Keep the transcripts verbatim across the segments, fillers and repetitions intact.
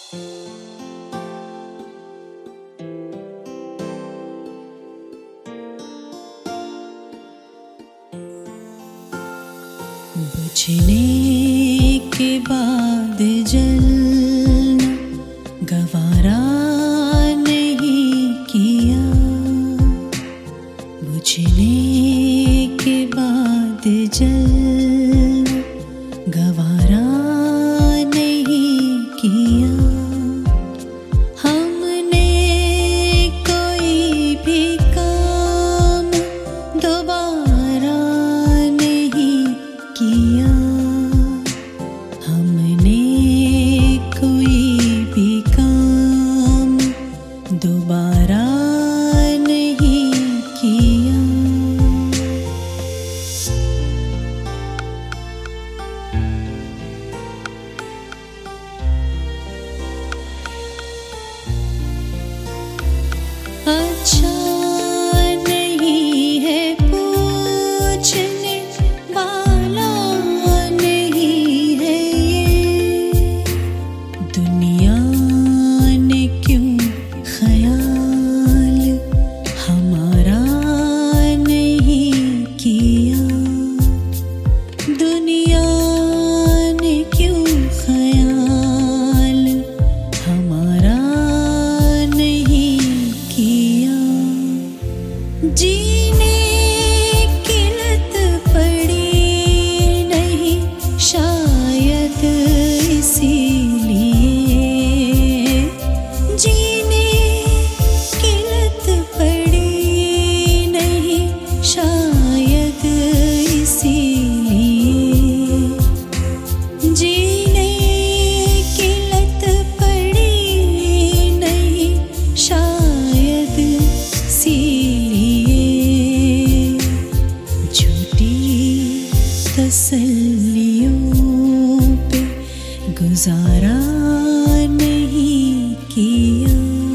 बुझने के बाद जलना गवारा नहीं किया, बुझने के बाद जलना गवारा नहीं किया। हमने कोई भी काम दोबारा नहीं किया, हमने कोई भी काम दोबारा नहीं किया। अच्छा नहीं है पूछने वाला नहीं है ये, दुनिया ने क्यों ख्याल हमारा नहीं किया, दुनिया ने क्यों ख्याल हमारा नहीं किया। जीने की लत पड़ी नहीं शायद इसीलिए, जीने की लत पड़ी नहीं शायद इसीलिए, जीने की लत पड़ी नहीं शायद इसीलिए, झूठी तसल्लियों पे गुजारा नहीं किया।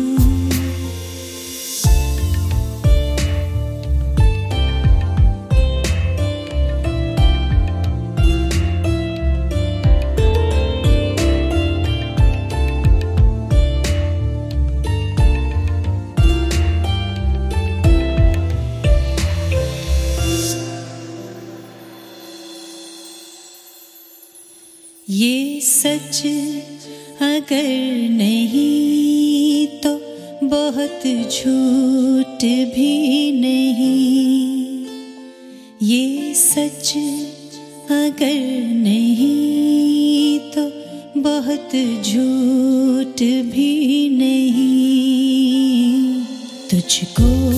ये सच अगर नहीं तो बहुत झूठ भी नहीं, ये सच अगर नहीं तो बहुत झूठ भी नहीं। तुझको